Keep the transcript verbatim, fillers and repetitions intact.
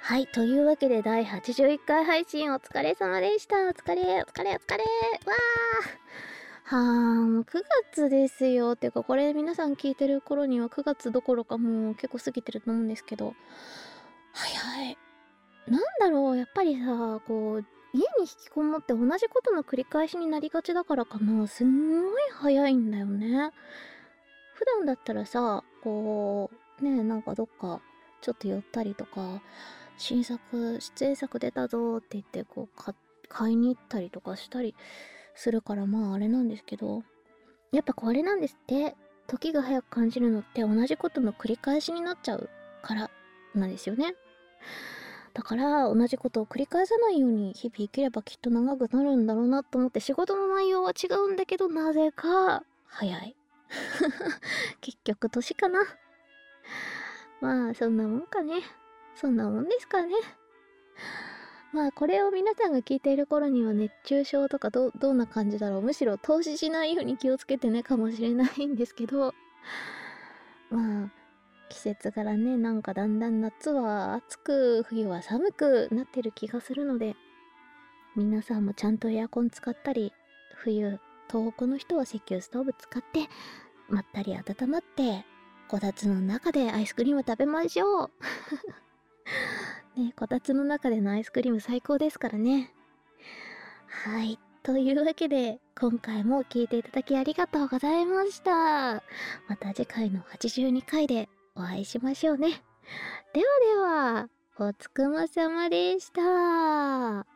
はい、というわけでだいはちじゅういっかい配信お疲れ様でした。お疲れ、お疲れ、お疲れ。わー。はー、もうくがつですよ。てか、これ皆さん聞いてる頃にはくがつどころかもう結構過ぎてると思うんですけど。早い。なんだろう、やっぱりさ、こう、家に引きこもって同じことの繰り返しになりがちだからかな。すんごい早いんだよね。普段だったらさ、こう、ねえ、なんかどっかちょっと寄ったりとか、新作、出演作出たぞーって言って、こう、か買いに行ったりとかしたりするから、まああれなんですけど、やっぱこれなんですって。時が早く感じるのって同じことの繰り返しになっちゃうからなんですよね。だから同じことを繰り返さないように日々生きればきっと長くなるんだろうなと思って、仕事の内容は違うんだけど、なぜか早い。結局年かな。まあそんなもんかね。そんなもんですかね。まあこれを皆さんが聞いている頃には熱中症とかどどんな感じだろう。むしろ投資しないように気をつけてねかもしれないんですけど、まあ季節柄ね、なんかだんだん夏は暑く冬は寒くなってる気がするので、皆さんもちゃんとエアコン使ったり、冬東北の人は石油ストーブ使ってまったり温まって、こたつの中でアイスクリーム食べましょう。ね、こたつの中でのアイスクリーム最高ですからね。はい。というわけで、今回も聞いていただきありがとうございました。また次回のはちじゅうにかいでお会いしましょうね。ではでは、おつくまさまでした。